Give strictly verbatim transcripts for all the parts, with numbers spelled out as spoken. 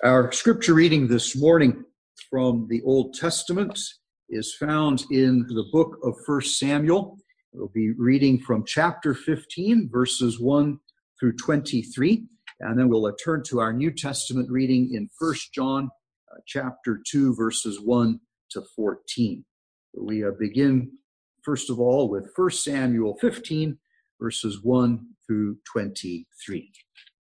Our scripture reading this morning from the Old Testament is found in the book of First Samuel. We'll be reading from chapter fifteen, verses one through twenty-three, and then we'll turn to our New Testament reading in First John uh, chapter two, verses one to fourteen. We uh, begin, first of all, with First Samuel fifteen, verses one through twenty-three.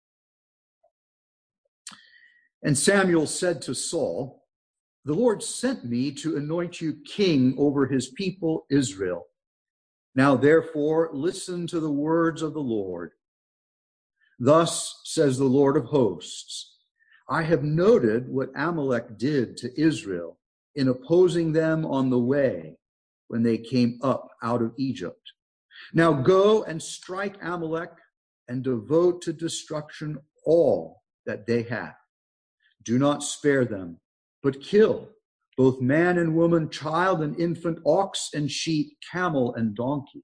And Samuel said to Saul, "The Lord sent me to anoint you king over his people Israel. Now therefore listen to the words of the Lord. Thus says the Lord of hosts, I have noted what Amalek did to Israel in opposing them on the way when they came up out of Egypt. Now go and strike Amalek and devote to destruction all that they have. Do not spare them, but kill both man and woman, child and infant, ox and sheep, camel and donkey."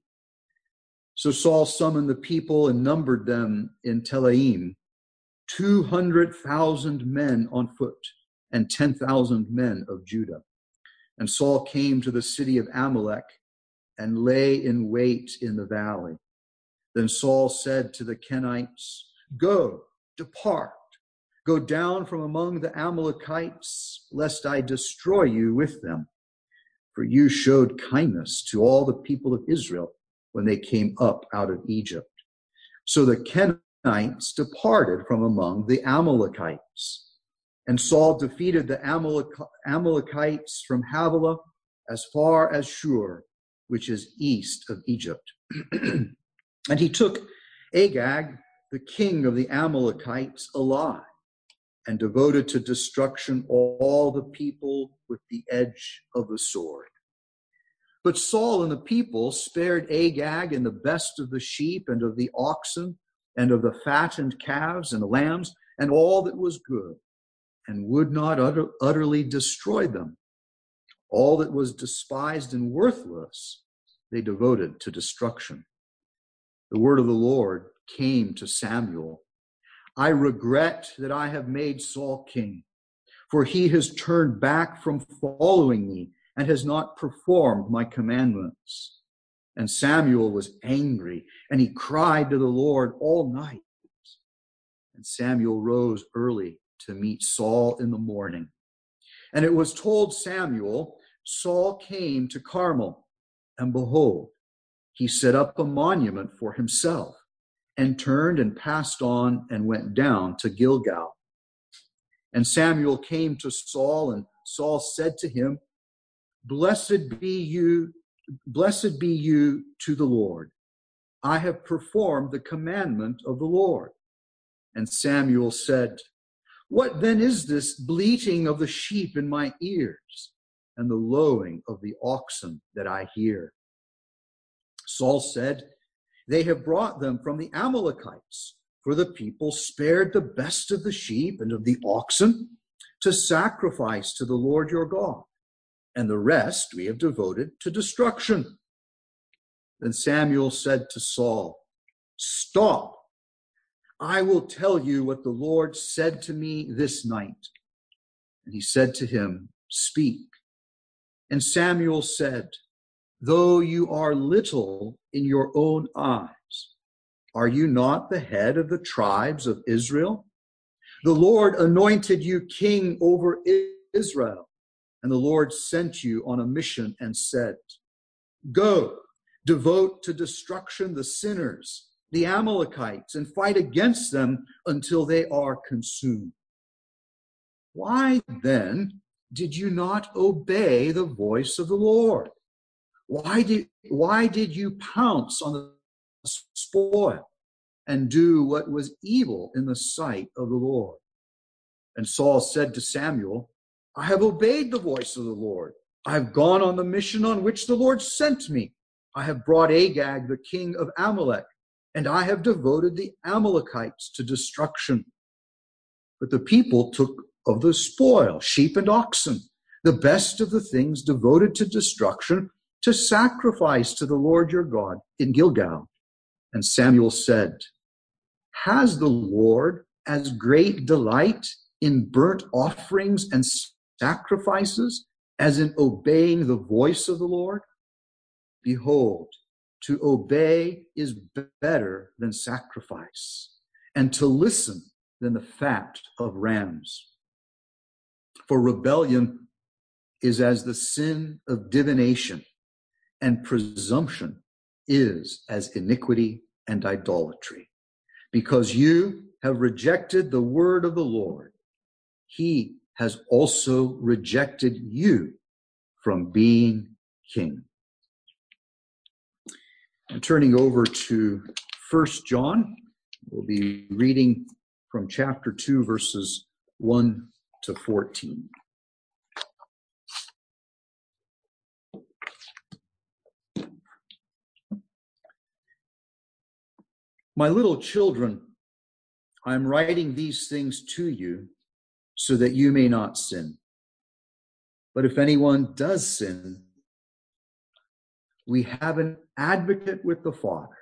So Saul summoned the people and numbered them in Telaim, two hundred thousand men on foot and ten thousand men of Judah. And Saul came to the city of Amalek and lay in wait in the valley. Then Saul said to the Kenites, "Go, depart. Go down from among the Amalekites, lest I destroy you with them. For you showed kindness to all the people of Israel when they came up out of Egypt." So the Kenites departed from among the Amalekites. And Saul defeated the Amalek- Amalekites from Havilah as far as Shur, which is east of Egypt. And he took Agag, the king of the Amalekites, alive, and devoted to destruction all the people with the edge of the sword. But Saul and the people spared Agag and the best of the sheep and of the oxen and of the fattened calves and lambs and all that was good, and would not utter, utterly destroy them. All that was despised and worthless they devoted to destruction. The word of the Lord came to Samuel. "I regret that I have made Saul king, for he has turned back from following me and has not performed my commandments." And Samuel was angry, and he cried to the Lord all night. And Samuel rose early to meet Saul in the morning. And it was told Samuel, Saul came to Carmel, and behold, he set up a monument for himself, and turned and passed on and went down to Gilgal. And Samuel came to Saul, and Saul said to him, Blessed be you, blessed be you to the Lord. I have performed the commandment of the Lord." And Samuel said, "What then is this bleating of the sheep in my ears, and the lowing of the oxen that I hear?" Saul said, "They have brought them from the Amalekites, for the people spared the best of the sheep and of the oxen to sacrifice to the Lord your God, and the rest we have devoted to destruction." Then Samuel said to Saul, "Stop. I will tell you what the Lord said to me this night." And he said to him, "Speak." And Samuel said, "Though you are little in your own eyes, are you not the head of the tribes of Israel? The Lord anointed you king over Israel, and the Lord sent you on a mission and said, 'Go, devote to destruction the sinners, the Amalekites, and fight against them until they are consumed.' Why then did you not obey the voice of the Lord? Why did, why did you pounce on the spoil and do what was evil in the sight of the Lord?" And Saul said to Samuel, "I have obeyed the voice of the Lord. I have gone on the mission on which the Lord sent me. I have brought Agag, the king of Amalek, and I have devoted the Amalekites to destruction. But the people took of the spoil, sheep and oxen, the best of the things devoted to destruction, to sacrifice to the Lord your God in Gilgal." And Samuel said, "Has the Lord as great delight in burnt offerings and sacrifices, as in obeying the voice of the Lord? Behold, to obey is better than sacrifice, and to listen than the fat of rams. For rebellion is as the sin of divination, and presumption is as iniquity and idolatry. Because you have rejected the word of the Lord, he has also rejected you from being king. And turning over to First John, we'll be reading from chapter two, verses one to fourteen. My little children, I am writing these things to you so that you may not sin. But if anyone does sin, we have an advocate with the Father,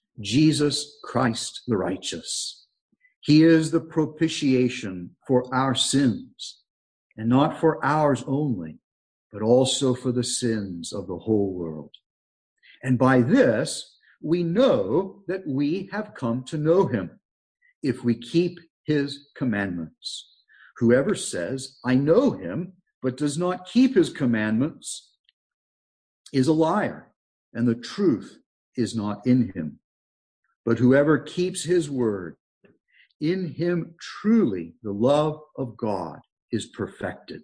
Jesus Christ the righteous. He is the propitiation for our sins, and not for ours only, but also for the sins of the whole world. And by this, we know that we have come to know him, if we keep his commandments. Whoever says, I know him, but does not keep his commandments, is a liar, and the truth is not in him. But whoever keeps his word, in him truly the love of God is perfected.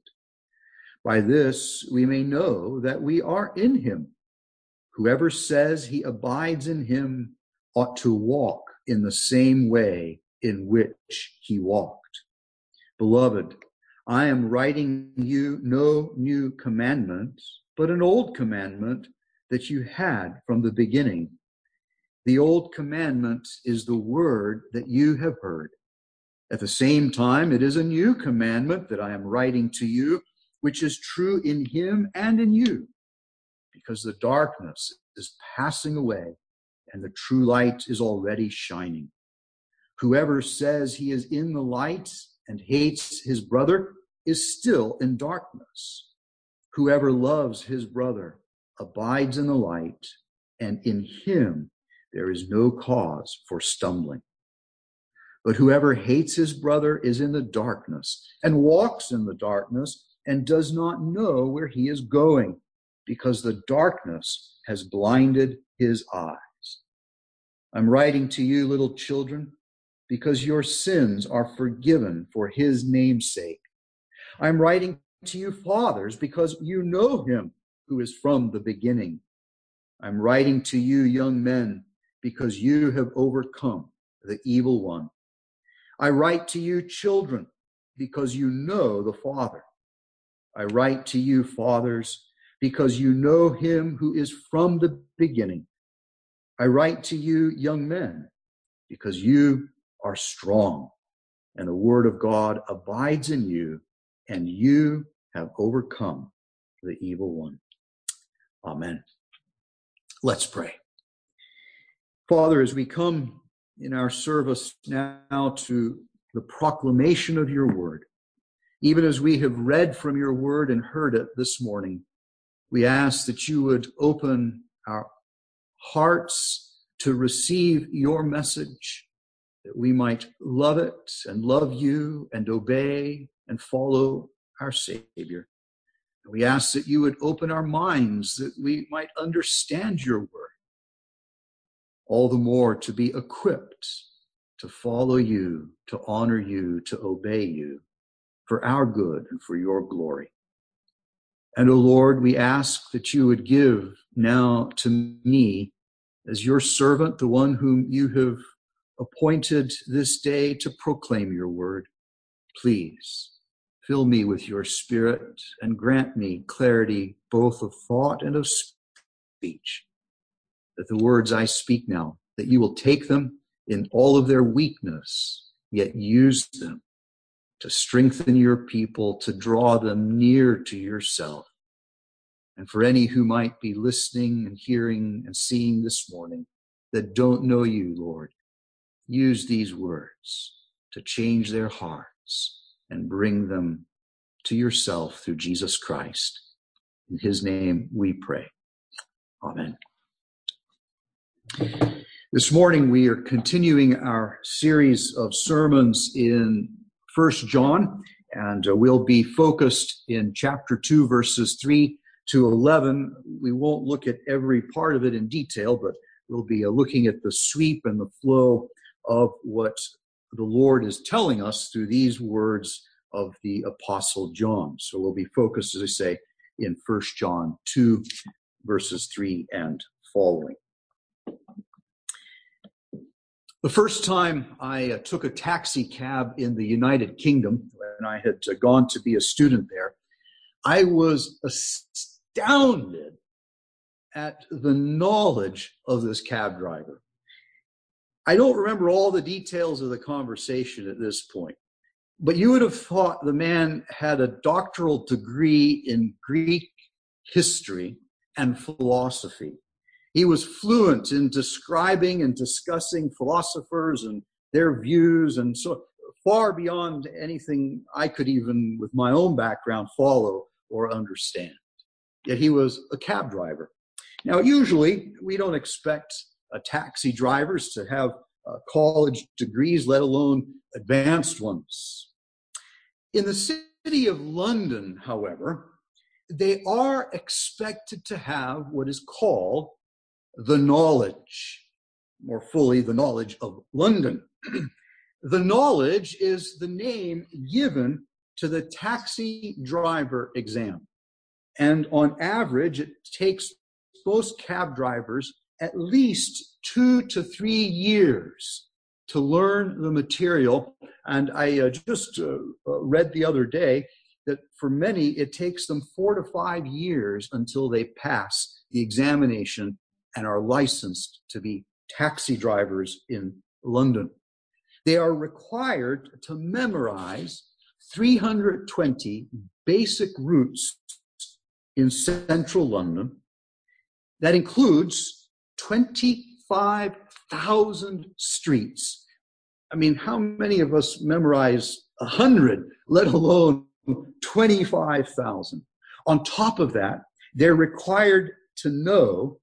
By this we may know that we are in him. Whoever says he abides in him ought to walk in the same way in which he walked. Beloved, I am writing you no new commandment, but an old commandment that you had from the beginning. The old commandment is the word that you have heard. At the same time, it is a new commandment that I am writing to you, which is true in him and in you, because the darkness is passing away and the true light is already shining. Whoever says he is in the light and hates his brother is still in darkness. Whoever loves his brother abides in the light, and in him there is no cause for stumbling. But whoever hates his brother is in the darkness and walks in the darkness and does not know where he is going, because the darkness has blinded his eyes. I'm writing to you, little children, because your sins are forgiven for his name's sake. I'm writing to you, fathers, because you know him who is from the beginning. I'm writing to you, young men, because you have overcome the evil one. I write to you, children, because you know the Father. I write to you, fathers, because you know him who is from the beginning. I write to you, young men, because you are strong, and the word of God abides in you, and you have overcome the evil one. Amen. Let's pray. Father, as we come in our service now to the proclamation of your word, even as we have read from your word and heard it this morning, we ask that you would open our hearts to receive your message, that we might love it and love you and obey and follow our Savior. We ask that you would open our minds that we might understand your word, all the more to be equipped to follow you, to honor you, to obey you, for our good and for your glory. And, O Lord, we ask that you would give now to me, as your servant, the one whom you have appointed this day to proclaim your word. Please fill me with your spirit and grant me clarity both of thought and of speech, that the words I speak now, that you will take them in all of their weakness, yet use them to strengthen your people, to draw them near to yourself. And for any who might be listening and hearing and seeing this morning that don't know you, Lord, use these words to change their hearts and bring them to yourself through Jesus Christ. In his name we pray. Amen. This morning we are continuing our series of sermons in First John, and uh, we'll be focused in chapter two, verses three to eleven. We won't look at every part of it in detail, but we'll be uh, looking at the sweep and the flow of what the Lord is telling us through these words of the Apostle John. So we'll be focused, as I say, in First John two, verses three and following. The first time I uh, took a taxi cab in the United Kingdom, when I had uh, gone to be a student there, I was astounded at the knowledge of this cab driver. I don't remember all the details of the conversation at this point, but you would have thought the man had a doctoral degree in Greek history and philosophy. He was fluent in describing and discussing philosophers and their views, and so far beyond anything I could even, with my own background, follow or understand. Yet he was a cab driver. Now, usually we don't expect uh, taxi drivers to have uh, college degrees, let alone advanced ones. In the city of London, however, they are expected to have what is called the knowledge, more fully, the knowledge of London. The knowledge is the name given to the taxi driver exam. And on average, it takes most cab drivers at least two to three years to learn the material. And I uh, just uh, read the other day that for many, it takes them four to five years until they pass the examination and are licensed to be taxi drivers in London. They are required to memorize three hundred twenty basic routes in central London. That includes twenty-five thousand streets. I mean, how many of us memorize one hundred, let alone twenty-five thousand? On top of that, they're required to know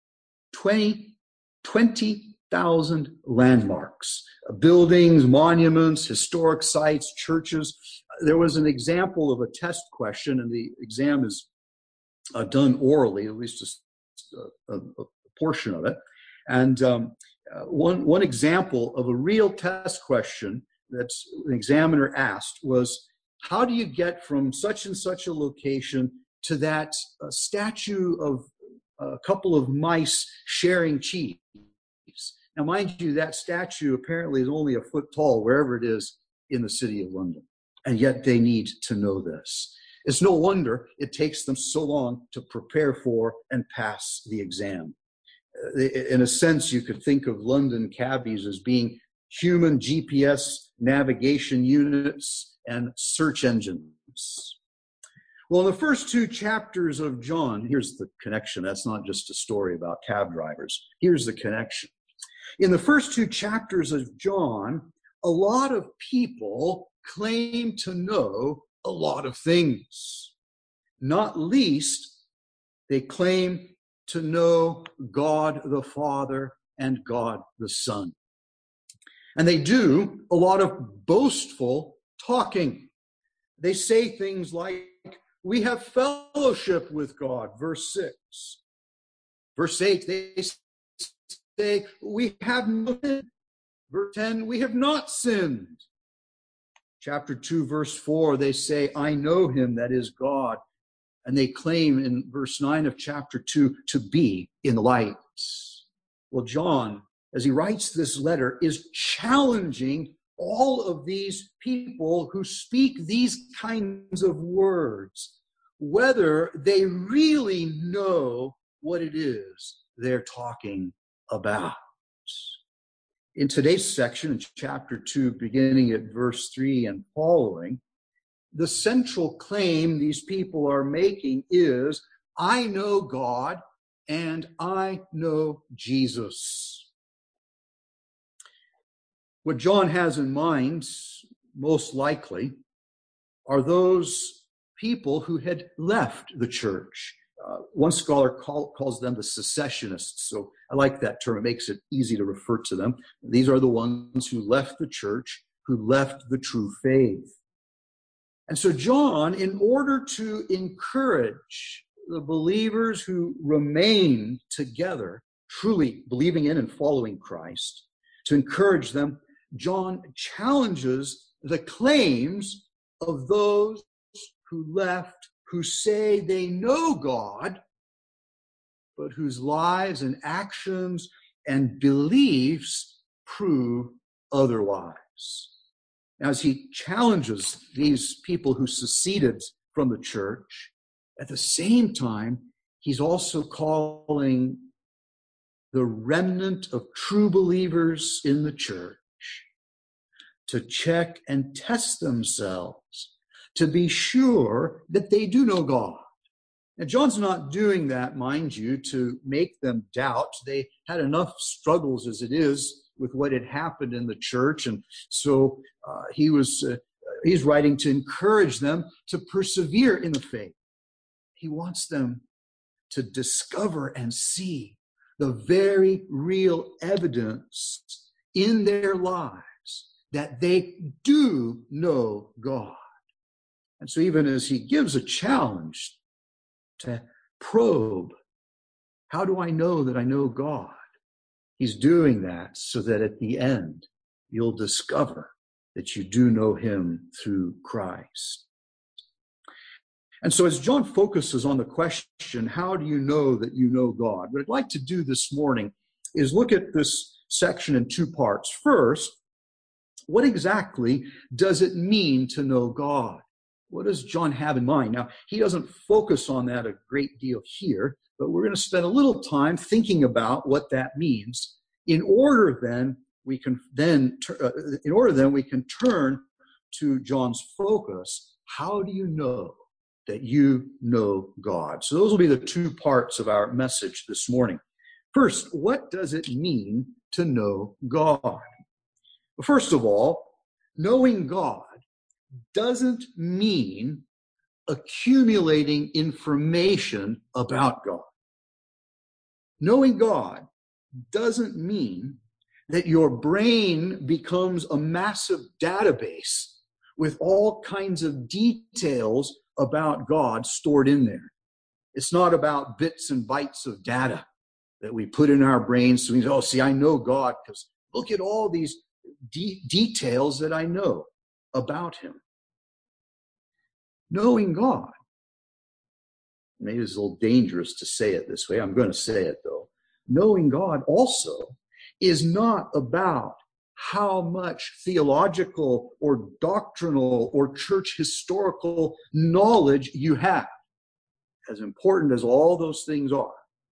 twenty thousand landmarks, buildings, monuments, historic sites, churches. There was an example of a test question, and the exam is uh, done orally, at least a, a, a portion of it. And um, uh, one, one example of a real test question that an examiner asked was, how do you get from such and such a location to that uh, statue of a couple of mice sharing cheese? Now, mind you, that statue apparently is only a foot tall, wherever it is in the city of London. And yet they need to know this. It's no wonder it takes them so long to prepare for and pass the exam. In a sense, you could think of London cabbies as being human G P S navigation units and search engines. Well, in the first two chapters of John, here's the connection. That's not just a story about cab drivers. Here's the connection. In the first two chapters of John, a lot of people claim to know a lot of things. Not least, they claim to know God the Father and God the Son. And they do a lot of boastful talking. They say things like, we have fellowship with God, verse six. Verse eight, they say, we have no sin. Verse ten, we have not sinned. Chapter two, verse four, they say, I know him, that is God. And they claim in verse nine of chapter two to be in the light. Well, John, as he writes this letter, is challenging all of these people who speak these kinds of words, whether they really know what it is they're talking about. In today's section, in chapter two, beginning at verse three and following, the central claim these people are making is, I know God and I know Jesus. What John has in mind, most likely, are those people who had left the church. Uh, one scholar call, calls them the secessionists. So I like that term. It makes it easy to refer to them. These are the ones who left the church, who left the true faith. And so John, in order to encourage the believers who remain together, truly believing in and following Christ, to encourage them, John challenges the claims of those who left, who say they know God, but whose lives and actions and beliefs prove otherwise. As he challenges these people who seceded from the church, at the same time, he's also calling the remnant of true believers in the church to check and test themselves, to be sure that they do know God. Now, John's not doing that, mind you, to make them doubt. They had enough struggles as it is with what had happened in the church, and so uh, he was uh, he's writing to encourage them to persevere in the faith. He wants them to discover and see the very real evidence in their lives that they do know God. And so even as he gives a challenge to probe, how do I know that I know God? He's doing that so that at the end, you'll discover that you do know him through Christ. And so as John focuses on the question, how do you know that you know God? What I'd like to do this morning is look at this section in two parts. First, what exactly does it mean to know God? What does John have in mind? Now, he doesn't focus on that a great deal here, but we're going to spend a little time thinking about what that means. In order then we can then uh, in order then we can turn to John's focus. How do you know that you know God? So those will be the two parts of our message this morning. First, what does it mean to know God? First of all, knowing God doesn't mean accumulating information about God. Knowing God doesn't mean that your brain becomes a massive database with all kinds of details about God stored in there. It's not about bits and bytes of data that we put in our brains. So we say, oh, see, I know God because look at all these de- details that I know about him. Knowing God, maybe it's a little dangerous to say it this way. I'm going to say it though. Knowing God also is not about how much theological or doctrinal or church historical knowledge you have, as important as all those things are.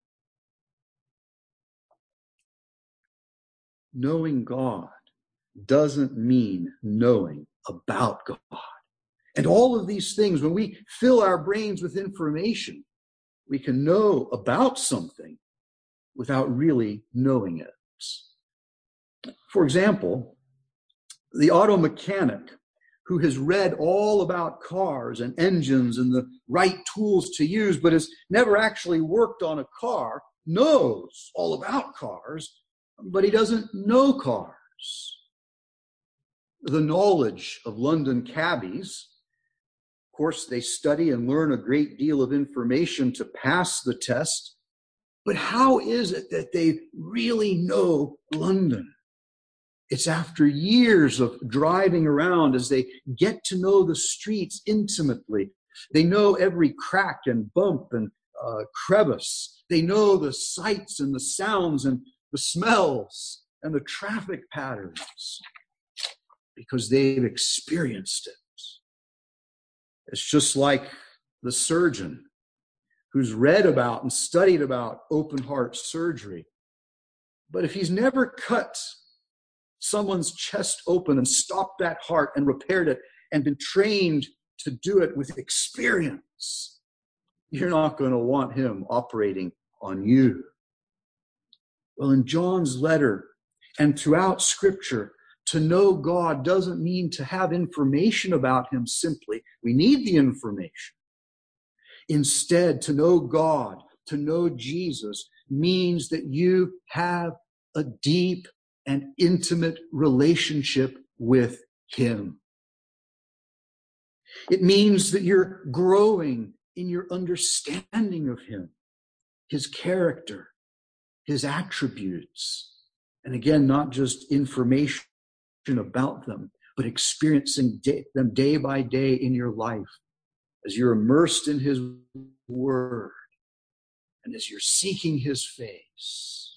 Knowing God doesn't mean knowing about God. And all of these things, when we fill our brains with information, we can know about something without really knowing it. For example, the auto mechanic who has read all about cars and engines and the right tools to use, but has never actually worked on a car, knows all about cars, but he doesn't know cars. The knowledge of London cabbies, of course, they study and learn a great deal of information to pass the test, but how is it that they really know London? It's after years of driving around as they get to know the streets intimately. They know every crack and bump and uh, crevice. They know the sights and the sounds and the smells and the traffic patterns because they've experienced it. It's just like the surgeon who's read about and studied about open heart surgery. But if he's never cut someone's chest open and stopped that heart and repaired it and been trained to do it with experience, you're not going to want him operating on you. Well, in John's letter and throughout Scripture, To know God doesn't mean to have information about him simply. We need the information. Instead, to know God, to know Jesus, means that you have a deep and intimate relationship with him. It means that you're growing in your understanding of him, his character, his attributes, and again, not just information about them, but experiencing day, them day by day in your life as you're immersed in his word and as you're seeking his face.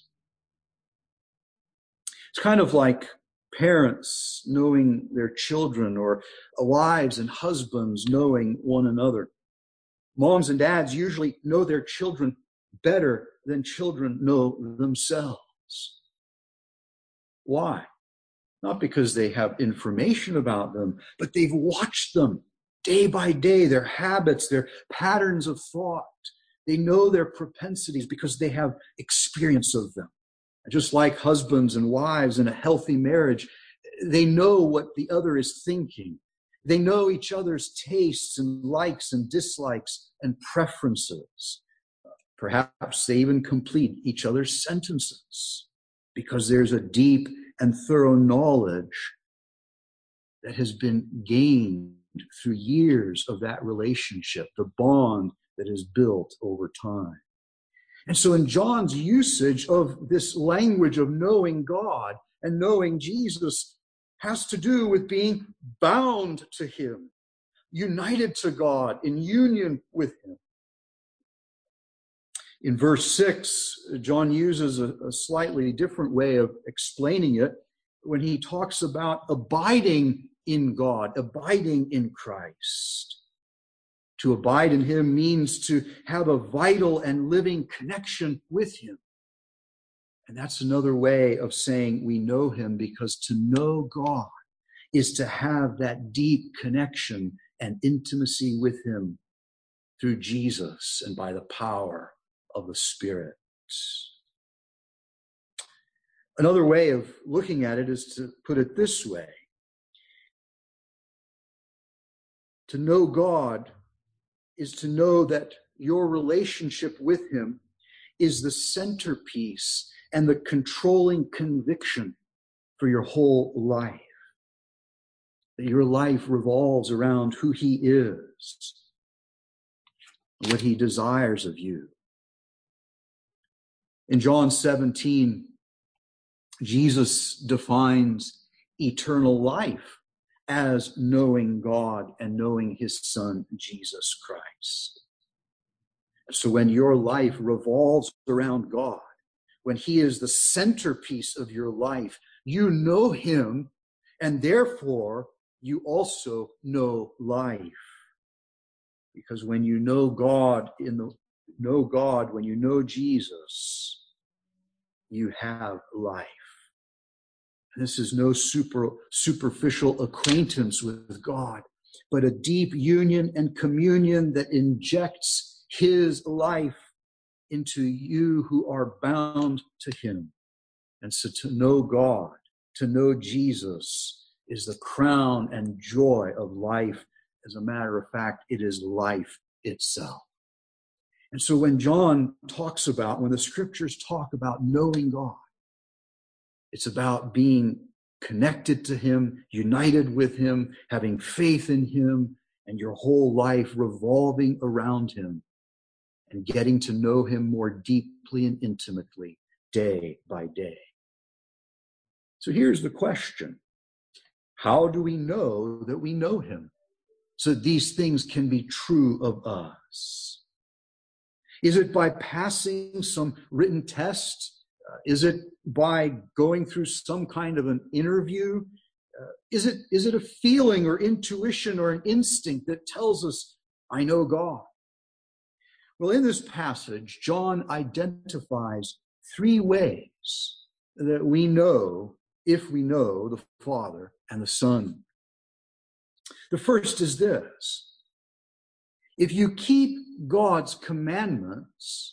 It's kind of like parents knowing their children, or wives and husbands knowing one another. Moms and dads usually know their children better than children know themselves. Why? Not because they have information about them, but they've watched them day by day, their habits, their patterns of thought. They know their propensities because they have experience of them. Just like husbands and wives in a healthy marriage, they know what the other is thinking. They know each other's tastes and likes and dislikes and preferences. Perhaps they even complete each other's sentences because there's a deep and thorough knowledge that has been gained through years of that relationship, the bond that is built over time. And so in John's usage of this language of knowing God and knowing Jesus has to do with being bound to him, united to God, in union with him. In verse six, John uses a, a slightly different way of explaining it when he talks about abiding in God, abiding in Christ. To abide in him means to have a vital and living connection with him. And that's another way of saying we know him, because to know God is to have that deep connection and intimacy with him through Jesus and by the power of the Spirit. Another way of looking at it is to put it this way. To know God is to know that your relationship with him is the centerpiece and the controlling conviction for your whole life. That your life revolves around who he is, what he desires of you. In John seventeen, Jesus defines eternal life as knowing God and knowing his Son, Jesus Christ. So when your life revolves around God, when he is the centerpiece of your life, you know him, and therefore you also know life. Because when you know God in the know God, when you know Jesus, you have life. This is no super, superficial acquaintance with God, but a deep union and communion that injects his life into you who are bound to him. And so to know God, to know Jesus, is the crown and joy of life. As a matter of fact, it is life itself. And so when John talks about, when the scriptures talk about knowing God, it's about being connected to him, united with him, having faith in him, and your whole life revolving around him and getting to know him more deeply and intimately day by day. So here's the question. How do we know that we know him so that these things can be true of us? Is it by passing some written test? Uh, is it by going through some kind of an interview? Uh, is it is it a feeling or intuition or an instinct that tells us, I know God? Well, in this passage, John identifies three ways that we know if we know the Father and the Son. The first is this. If you keep God's commandments,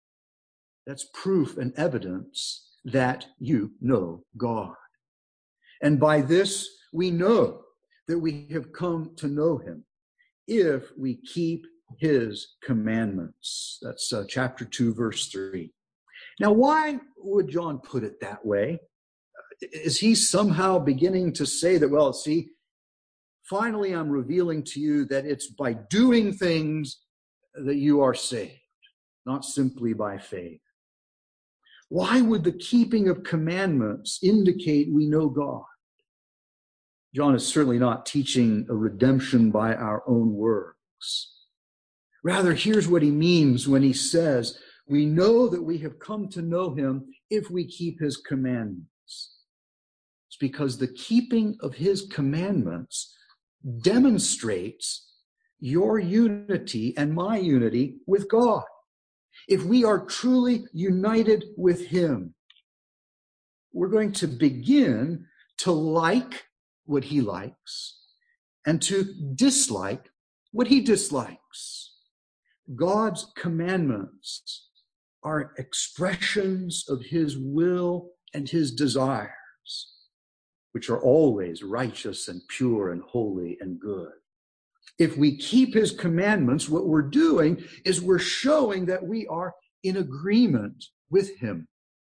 that's proof and evidence that you know God. And by this we know that we have come to know him, if we keep his commandments. That's uh, chapter two, verse three. Now, why would John put it that way? Is he somehow beginning to say that, well, see, finally I'm revealing to you that it's by doing things that you are saved, not simply by faith? Why would the keeping of commandments indicate we know God? John is certainly not teaching a redemption by our own works. Rather, here's what he means when he says, we know that we have come to know him if we keep his commandments. It's because the keeping of his commandments demonstrates your unity and my unity with God. If we are truly united with him, we're going to begin to like what he likes and to dislike what he dislikes. God's commandments are expressions of his will and his desires, which are always righteous and pure and holy and good. If we keep his commandments, what we're doing is we're showing that we are in agreement with him.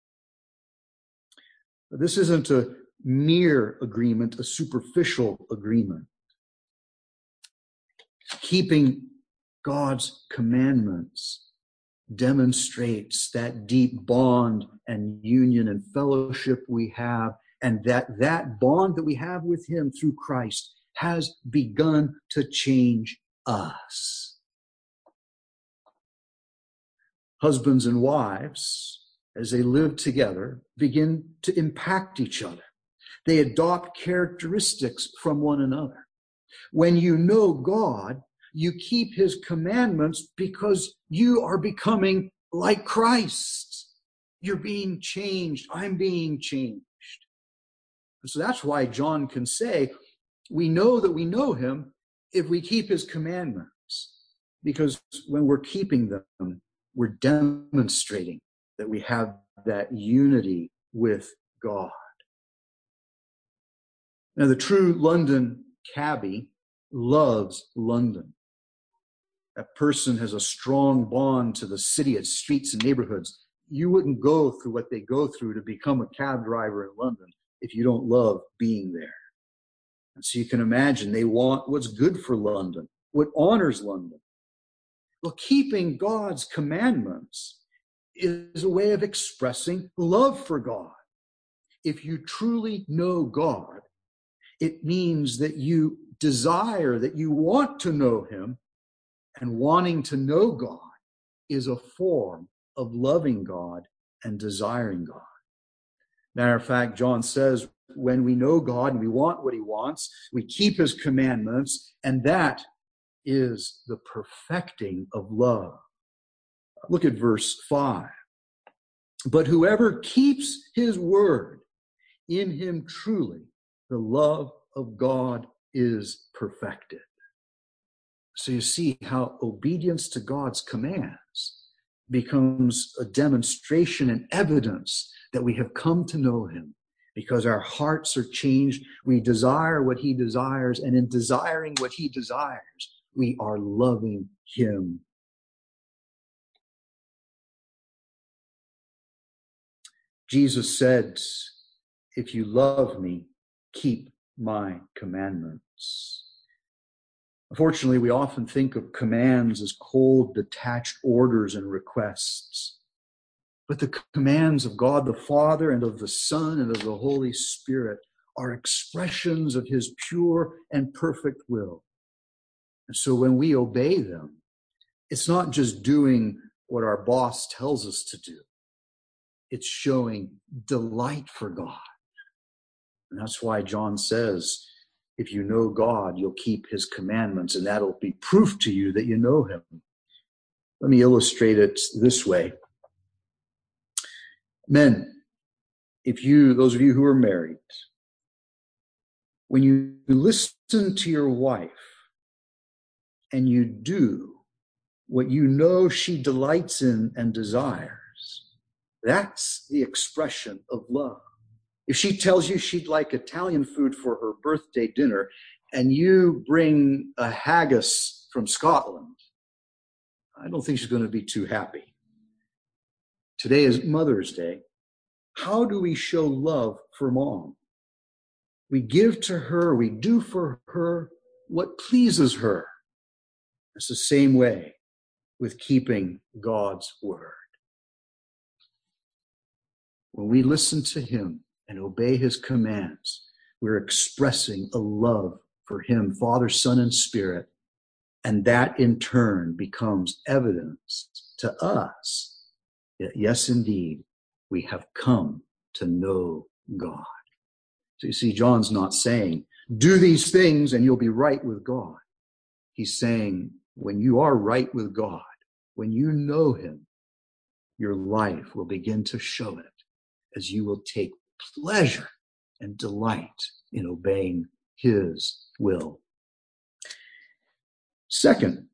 This isn't a mere agreement, a superficial agreement. Keeping God's commandments demonstrates that deep bond and union and fellowship we have, and that that bond that we have with him through Christ has begun to change us. Husbands and wives, as they live together, begin to impact each other. They adopt characteristics from one another. When you know God, you keep his commandments because you are becoming like Christ. You're being changed. I'm being changed. And so that's why John can say, we know that we know him if we keep his commandments. Because when we're keeping them, we're demonstrating that we have that unity with God. Now, the true London cabbie loves London. That person has a strong bond to the city, its streets and neighborhoods. You wouldn't go through what they go through to become a cab driver in London if you don't love being there. And so you can imagine they want what's good for London, what honors London. Well, keeping God's commandments is a way of expressing love for God. If you truly know God, it means that you desire, that you want to know him, and wanting to know God is a form of loving God and desiring God. Matter of fact, John says, when we know God and we want what he wants, we keep his commandments, and that is the perfecting of love. Look at verse five. But whoever keeps his word, in him truly the love of God is perfected. So you see how obedience to God's commands becomes a demonstration and evidence that we have come to know him, because our hearts are changed. We desire what he desires, and in desiring what he desires, we are loving him. Jesus said, if you love me, keep my commandments. Unfortunately, we often think of commands as cold, detached orders and requests. But the commands of God the Father and of the Son and of the Holy Spirit are expressions of his pure and perfect will. And so when we obey them, it's not just doing what our boss tells us to do. It's showing delight for God. And that's why John says, if you know God, you'll keep his commandments, and that'll be proof to you that you know him. Let me illustrate it this way. Men, if you, those of you who are married, when you listen to your wife and you do what you know she delights in and desires, that's the expression of love. If she tells you she'd like Italian food for her birthday dinner and you bring a haggis from Scotland, I don't think she's going to be too happy. Today is Mother's Day. How do we show love for Mom? We give to her, we do for her what pleases her. It's the same way with keeping God's word. When we listen to him and obey his commands, we're expressing a love for him, Father, Son, and Spirit. And that in turn becomes evidence to us that, yes, indeed, we have come to know God. So you see, John's not saying, do these things and you'll be right with God. He's saying, when you are right with God, when you know him, your life will begin to show it as you will take pleasure and delight in obeying his will. Second,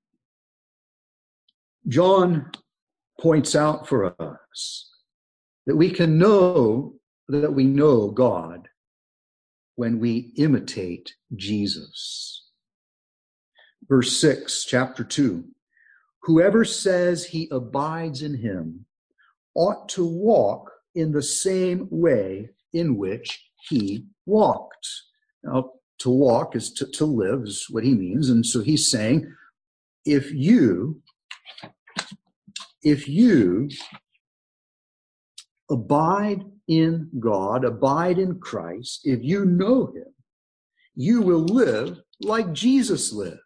John points out for us that we can know that we know God when we imitate Jesus. Verse six, chapter two, whoever says he abides in him ought to walk in the same way in which he walked. Now, to walk is to, to live, is what he means. And so he's saying, if you, if you abide in God, abide in Christ, if you know him, you will live like Jesus lived.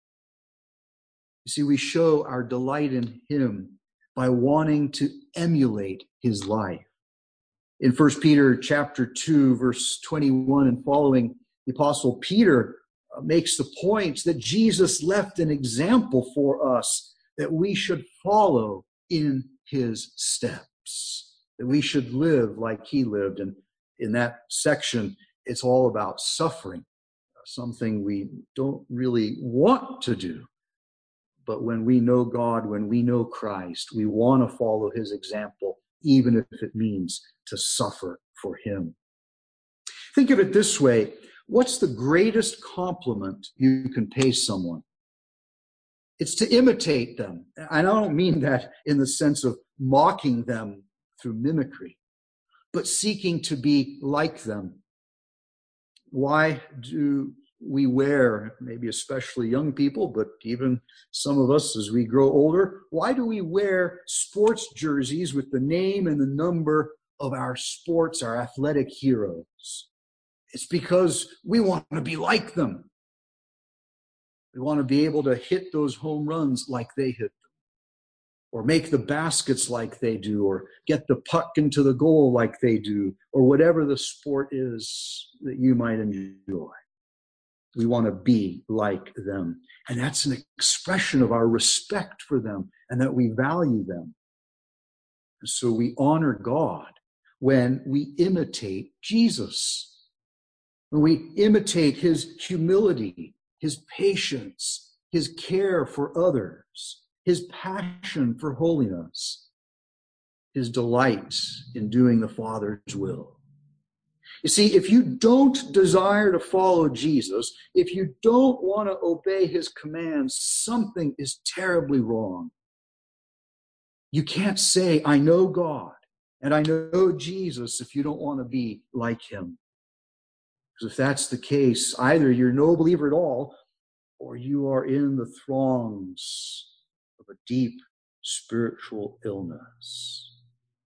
You see, we show our delight in him by wanting to emulate his life. In First Peter chapter two, verse twenty-one and following, the Apostle Peter makes the point that Jesus left an example for us that we should follow in his steps, that we should live like he lived. And in that section, it's all about suffering, something we don't really want to do. But when we know God, when we know Christ, we want to follow his example, even if it means to suffer for him. Think of it this way. What's the greatest compliment you can pay someone? It's to imitate them. And I don't mean that in the sense of mocking them through mimicry, but seeking to be like them. Why do we wear, maybe especially young people, but even some of us as we grow older, why do we wear sports jerseys with the name and the number of our sports, our athletic heroes? It's because we want to be like them. We want to be able to hit those home runs like they hit them, or make the baskets like they do, or get the puck into the goal like they do, or whatever the sport is that you might enjoy. We want to be like them. And that's an expression of our respect for them and that we value them. And so we honor God when we imitate Jesus. When we imitate his humility, his patience, his care for others, his passion for holiness, his delight in doing the Father's will. You see, if you don't desire to follow Jesus, if you don't want to obey his commands, something is terribly wrong. You can't say, I know God and I know Jesus, if you don't want to be like him. Because if that's the case, either you're no believer at all, or you are in the throngs of a deep spiritual illness.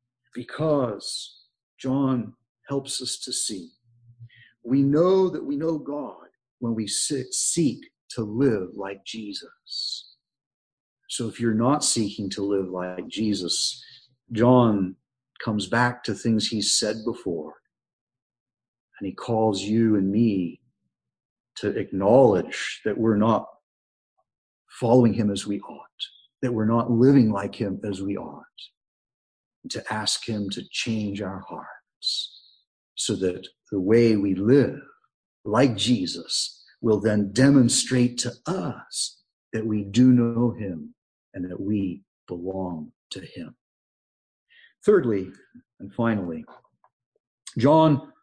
Because John helps us to see, we know that we know God when we seek to live like Jesus. So if you're not seeking to live like Jesus, John comes back to things he's said before. And he calls you and me to acknowledge that we're not following him as we ought, that we're not living like him as we ought, and to ask him to change our hearts so that the way we live like Jesus will then demonstrate to us that we do know him and that we belong to him. Thirdly, and finally, John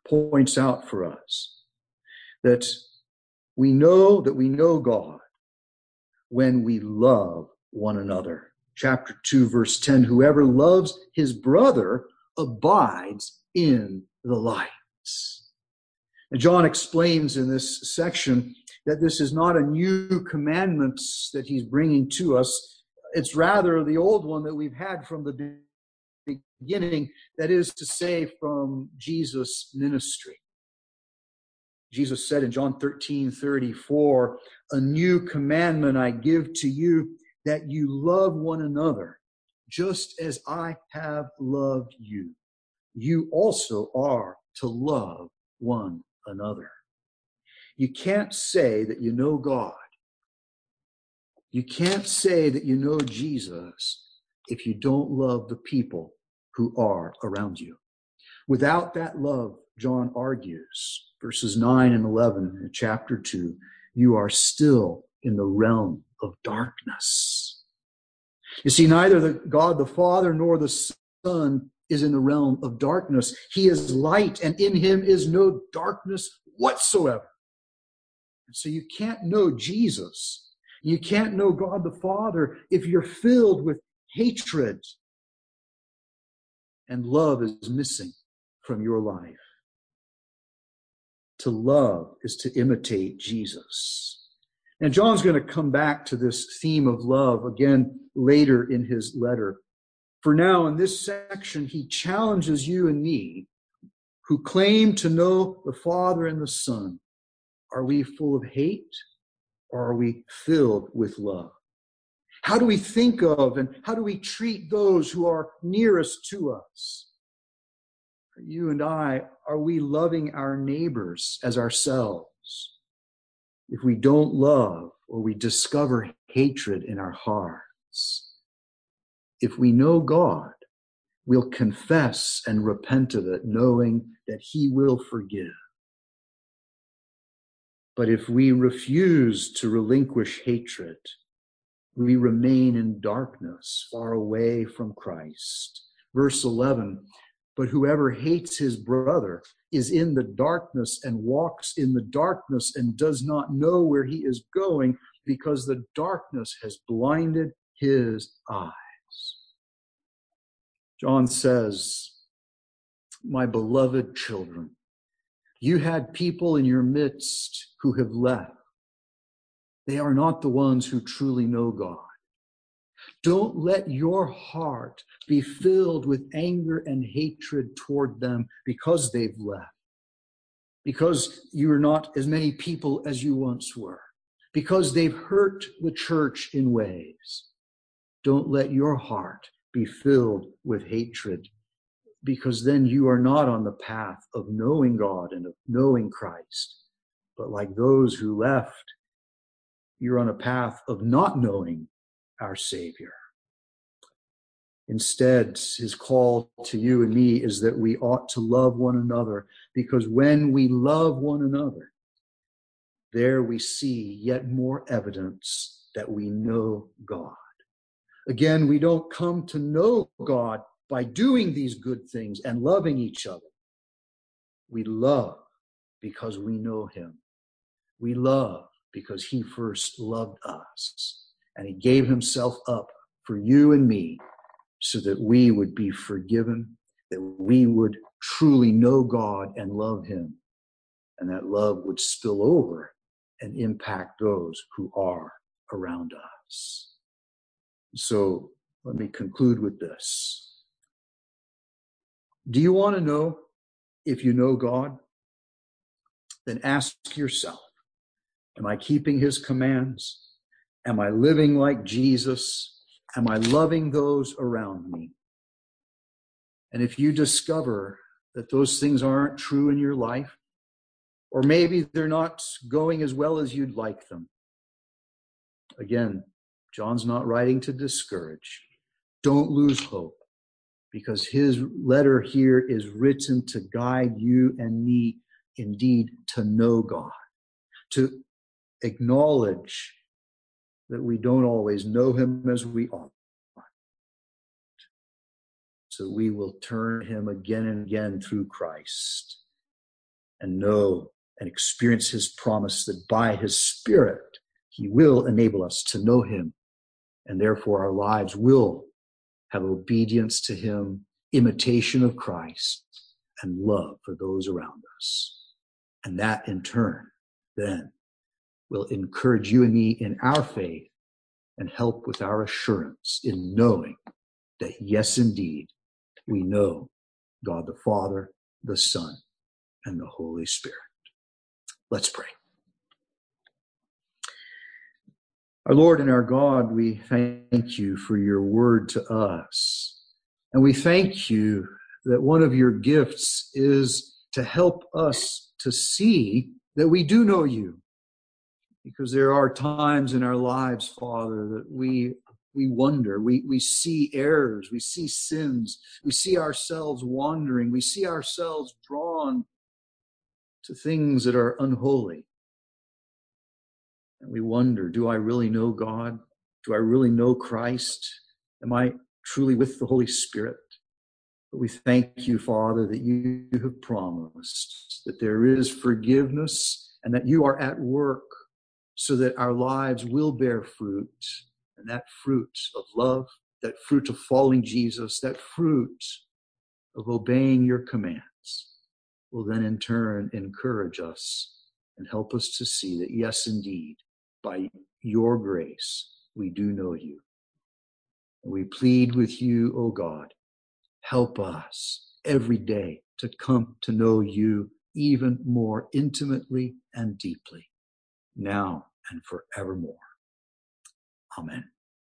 points out for us that we know that we know God when we love one another. Chapter two, verse ten, whoever loves his brother abides in the light. And John explains in this section that this is not a new commandment that he's bringing to us. It's rather the old one that we've had from the beginning, that is to say, from Jesus' ministry. Jesus said in John thirteen thirty-four, a new commandment I give to you, that you love one another, just as I have loved you. You also are to love one another. You can't say that you know God. You can't say that you know Jesus if you don't love the people who are around you. Without that love, John argues, verses nine and eleven in chapter two, you are still in the realm of darkness. You see, neither the God the Father nor the Son is in the realm of darkness. He is light, and in him is no darkness whatsoever. And so you can't know Jesus. You can't know God the Father if you're filled with hatred and love is missing from your life. To love is to imitate Jesus. And John's going to come back to this theme of love again later in his letter. For now, in this section, he challenges you and me who claim to know the Father and the Son. Are we full of hate, or are we filled with love? How do we think of and how do we treat those who are nearest to us? You and I, are we loving our neighbors as ourselves? If we don't love, or we discover hatred in our hearts, if we know God, we'll confess and repent of it, knowing that he will forgive. But if we refuse to relinquish hatred, we remain in darkness, far away from Christ. Verse eleven, but whoever hates his brother is in the darkness and walks in the darkness and does not know where he is going, because the darkness has blinded his eyes. John says, my beloved children, you had people in your midst who have left. They are not the ones who truly know God. Don't let your heart be filled with anger and hatred toward them because they've left. Because you're not as many people as you once were. Because they've hurt the church in ways. Don't let your heart be filled with hatred, because then you are not on the path of knowing God and of knowing Christ. But like those who left, you're on a path of not knowing our Savior. Instead, his call to you and me is that we ought to love one another, because when we love one another, there we see yet more evidence that we know God. Again, we don't come to know God by doing these good things and loving each other. We love because we know him. We love because he first loved us, and he gave himself up for you and me so that we would be forgiven, that we would truly know God and love him, and that love would spill over and impact those who are around us. So let me conclude with this. Do you want to know if you know God? Then ask yourself, am I keeping his commands? Am I living like Jesus? Am I loving those around me? And if you discover that those things aren't true in your life, or maybe they're not going as well as you'd like them, again, John's not writing to discourage. Don't lose hope, because his letter here is written to guide you and me, indeed, to know God, to acknowledge that we don't always know him as we ought. So we will turn him again and again through Christ and know and experience his promise that by his Spirit, he will enable us to know him, and therefore our lives will have obedience to him, imitation of Christ, and love for those around us. And that in turn then will encourage you and me in our faith and help with our assurance in knowing that yes, indeed, we know God the Father, the Son, and the Holy Spirit. Let's pray. Our Lord and our God, we thank you for your word to us. And we thank you that one of your gifts is to help us to see that we do know you. Because there are times in our lives, Father, that we we wonder, we, we see errors, we see sins, we see ourselves wandering, we see ourselves drawn to things that are unholy. And we wonder, do I really know God? Do I really know Christ? Am I truly with the Holy Spirit? But we thank you, Father, that you have promised that there is forgiveness and that you are at work so that our lives will bear fruit. And that fruit of love, that fruit of following Jesus, that fruit of obeying your commands will then in turn encourage us and help us to see that, yes, indeed, by your grace, we do know you. And we plead with you, O God, help us every day to come to know you even more intimately and deeply, now and forevermore. Amen.